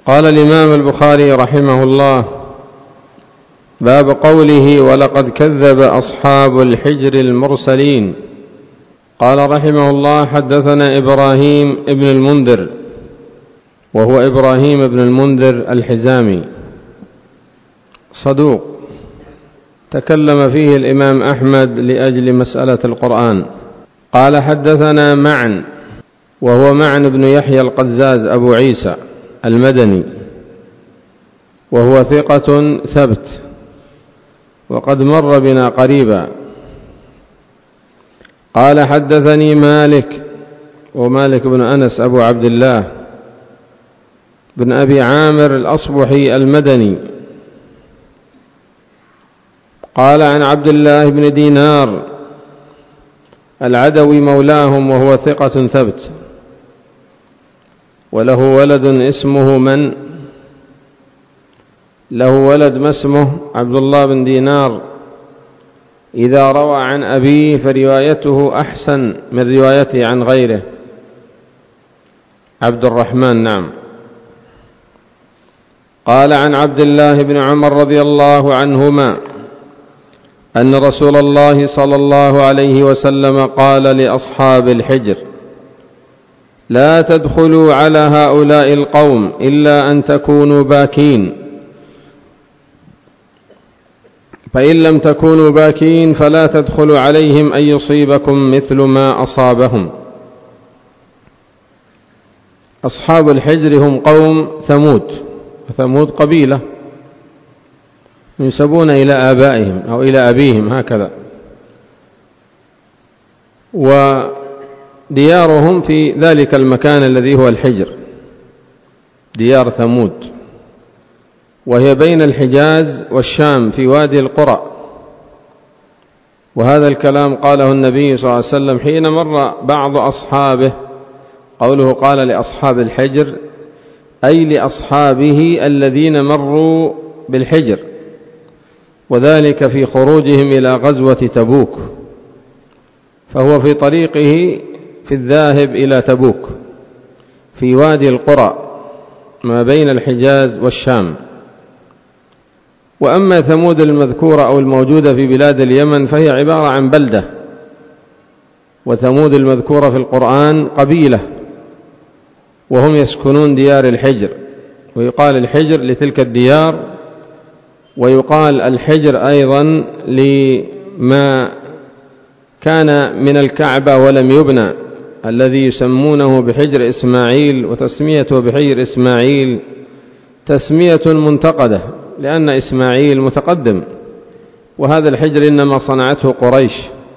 قال الإمام البخاري رحمه الله: باب قوله: ولقد كذب أصحاب الحجر المرسلين. قال رحمه الله: حدثنا إبراهيم ابن المنذر، وهو إبراهيم بن المنذر الحزامي، صدوق، تكلم فيه الإمام أحمد لأجل مسألة القرآن. قال: حدثنا معن، وهو معن بن يحيى القزاز أبو عيسى المدني، وهو ثقة ثبت، وقد مر بنا قريبا. قال: حدثني مالك، ومالك بن أنس أبو عبد الله بن أبي عامر الأصبحي المدني. قال: عن عبد الله بن دينار العدوي مولاهم، وهو ثقة ثبت، وله ولد اسمه له ولد ما اسمه عبد الله بن دينار. إذا روى عن أبيه فروايته أحسن من روايته عن غيره. عبد الرحمن، نعم. قال: عن عبد الله بن عمر رضي الله عنهما أن رسول الله صلى الله عليه وسلم قال لأصحاب الحجر: لا تدخلوا على هؤلاء القوم إلا أن تكونوا باكين، فإن لم تكونوا باكين فلا تدخلوا عليهم أن يصيبكم مثل ما أصابهم. أصحاب الحجر هم قوم ثمود، وثمود قبيلة ينسبون إلى آبائهم أو إلى أبيهم هكذا، وديارهم في ذلك المكان الذي هو الحجر، ديار ثمود، وهي بين الحجاز والشام في وادي القرى. وهذا الكلام قاله النبي صلى الله عليه وسلم حين مر بعض أصحابه. قوله قال لأصحاب الحجر أي لأصحابه الذين مروا بالحجر، وذلك في خروجهم إلى غزوة تبوك، فهو في طريقه في الذاهب إلى تبوك في وادي القرى ما بين الحجاز والشام. وأما ثمود المذكورة أو الموجودة في بلاد اليمن فهي عبارة عن بلدة، وثمود المذكورة في القرآن قبيلة، وهم يسكنون ديار الحجر، ويقال الحجر لتلك الديار، ويقال الحجر أيضا لما كان من الكعبة ولم يبنى، الذي يسمونه بحجر إسماعيل، وتسميته بحجر إسماعيل تسمية منتقدة، لأن إسماعيل متقدم، وهذا الحجر إنما صنعته قريش.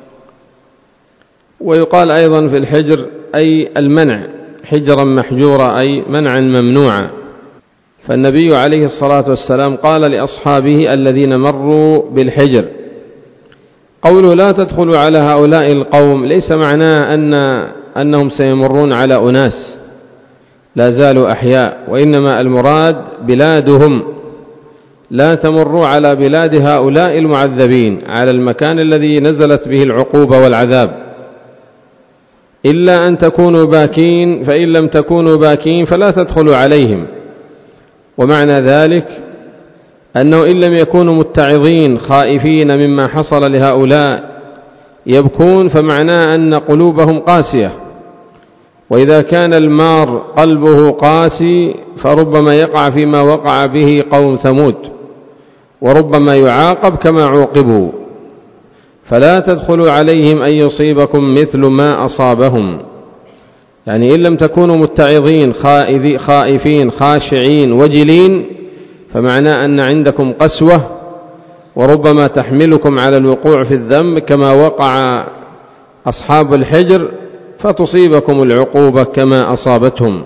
ويقال أيضا في الحجر أي المنع، حجرا محجورا أي منعا ممنوعا. فالنبي عليه الصلاة والسلام قال لأصحابه الذين مروا بالحجر: قوله لا تدخلوا على هؤلاء القوم ليس معناه أنهم سيمرون على أناس لا زالوا أحياء، وإنما المراد بلادهم. لا تمروا على بلاد هؤلاء المعذبين، على المكان الذي نزلت به العقوبة والعذاب، إلا أن تكونوا باكين، فإن لم تكونوا باكين فلا تدخلوا عليهم. ومعنى ذلك أنه إن لم يكونوا متعظين خائفين مما حصل لهؤلاء يبكون، فمعناه أن قلوبهم قاسية، وإذا كان المار قلبه قاسي فربما يقع فيما وقع به قوم ثمود، وربما يعاقب كما عوقبوا. فلا تدخلوا عليهم أن يصيبكم مثل ما أصابهم، يعني إن لم تكونوا متعظين خائفين خاشعين وجلين، فمعناه أن عندكم قسوة، وربما تحملكم على الوقوع في الذنب كما وقع أصحاب الحجر، فتصيبكم العقوبة كما أصابتهم.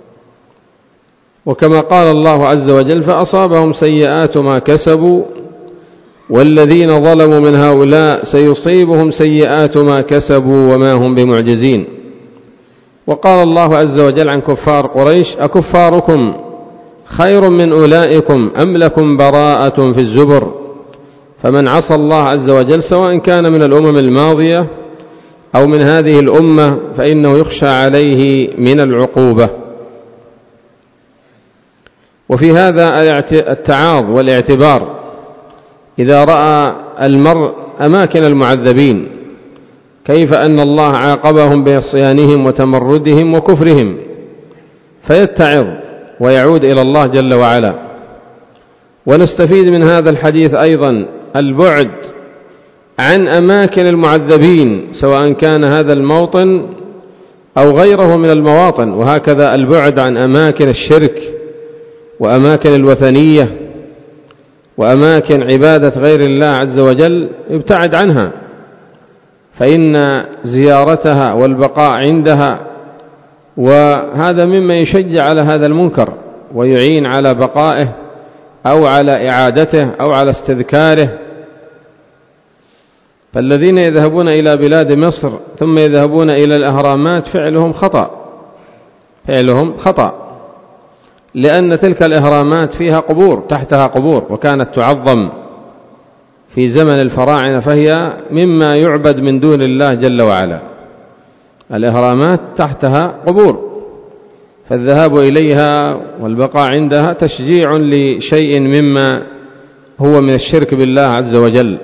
وكما قال الله عز وجل: فأصابهم سيئات ما كسبوا والذين ظلموا من هؤلاء سيصيبهم سيئات ما كسبوا وما هم بمعجزين. وقال الله عز وجل عن كفار قريش: أكفاركم خير من أولئكم أم لكم براءة في الزبر. فمن عصى الله عز وجل سواء كان من الأمم الماضية أو من هذه الأمة فإنه يخشى عليه من العقوبة. وفي هذا التعاظ والاعتبار إذا رأى المرء أماكن المعذبين كيف أن الله عاقبهم بعصيانهم وتمردهم وكفرهم، فيتعظ ويعود إلى الله جل وعلا. ونستفيد من هذا الحديث أيضا البعد عن أماكن المعذبين سواء كان هذا الموطن أو غيره من المواطن، وهكذا البعد عن أماكن الشرك وأماكن الوثنية وأماكن عبادة غير الله عز وجل، ابتعد عنها، فإن زيارتها والبقاء عندها وهذا مما يشجع على هذا المنكر ويعين على بقائه أو على إعادته أو على استذكاره. فالذين يذهبون إلى بلاد مصر ثم يذهبون إلى الأهرامات فعلهم خطأ، لأن تلك الأهرامات فيها قبور، تحتها قبور، وكانت تعظم في زمن الفراعنة، فهي مما يعبد من دون الله جل وعلا. الأهرامات تحتها قبور، فالذهاب إليها والبقاء عندها تشجيع لشيء مما هو من الشرك بالله عز وجل.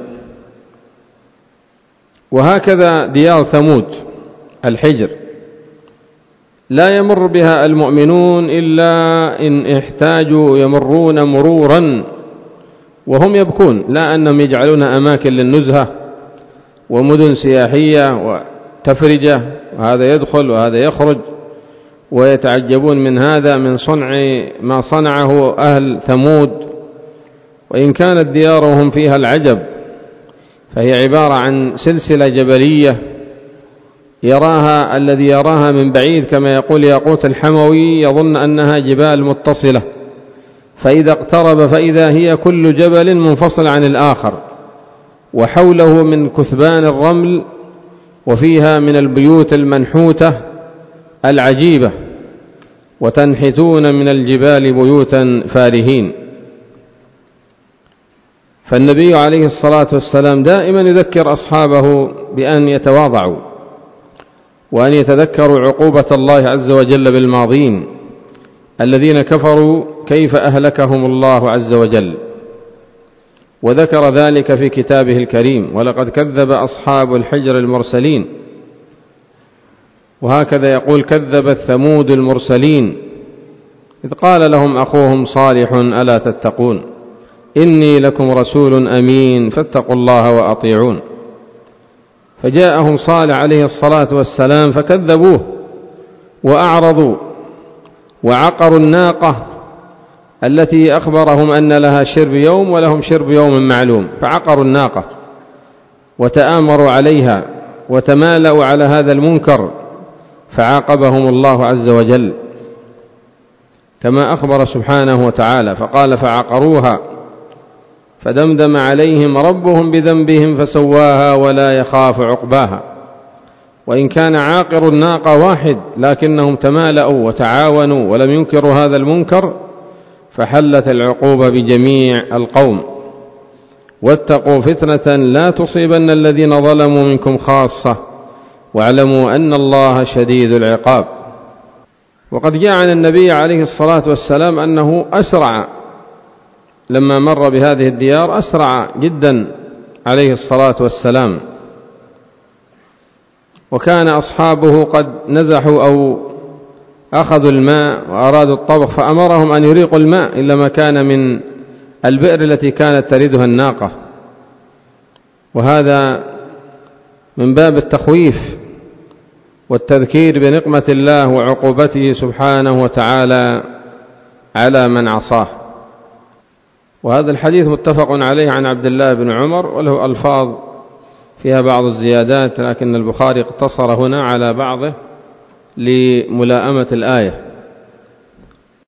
وهكذا ديار ثمود الحجر لا يمر بها المؤمنون إلا إن احتاجوا، يمرون مرورا وهم يبكون، لا أنهم يجعلون أماكن للنزهة ومدن سياحية وتفرجة، وهذا يدخل وهذا يخرج، ويتعجبون من هذا من صنع ما صنعه أهل ثمود. وإن كانت ديارهم فيها العجب فهي عبارة عن سلسلة جبلية يراها الذي يراها من بعيد كما يقول ياقوت الحموي يظن أنها جبال متصلة، فإذا اقترب فإذا هي كل جبل منفصل عن الآخر، وحوله من كثبان الرمل، وفيها من البيوت المنحوتة العجيبة، وتنحتون من الجبال بيوتا فارهين. فالنبي عليه الصلاة والسلام دائما يذكر أصحابه بأن يتواضعوا وأن يتذكروا عقوبة الله عز وجل بالماضين الذين كفروا كيف أهلكهم الله عز وجل، وذكر ذلك في كتابه الكريم: ولقد كذب أصحاب الحجر المرسلين. وهكذا يقول: كذبت ثمود المرسلين إذ قال لهم أخوهم صالح ألا تتقون إني لكم رسول أمين فاتقوا الله وأطيعون. فجاءهم صالح عليه الصلاة والسلام فكذبوه وأعرضوا وعقروا الناقة التي أخبرهم أن لها شرب يوم ولهم شرب يوم معلوم، فعقروا الناقة وتآمروا عليها وتمالأوا على هذا المنكر، فعاقبهم الله عز وجل كما أخبر سبحانه وتعالى، فقال: فعقروها فدمدم عليهم ربهم بذنبهم فسواها ولا يخاف عقباها. وإن كان عاقر الناقة واحد لكنهم تمالأوا وتعاونوا ولم ينكروا هذا المنكر، فحلت العقوبة بجميع القوم. واتقوا فتنة لا تصيبن الذين ظلموا منكم خاصة واعلموا أن الله شديد العقاب. وقد جاء عن النبي عليه الصلاة والسلام أنه أسرع لما مر بهذه الديار، أسرع جدا عليه الصلاة والسلام، وكان أصحابه قد نزحوا أو أخذوا الماء وأرادوا الطبخ، فأمرهم أن يريقوا الماء إلا ما كان من البئر التي كانت تردها الناقة، وهذا من باب التخويف والتذكير بنقمة الله وعقوبته سبحانه وتعالى على من عصاه. وهذا الحديث متفق عليه عن عبد الله بن عمر، وله ألفاظ فيها بعض الزيادات، لكن البخاري اقتصر هنا على بعضه لملائمة الآية.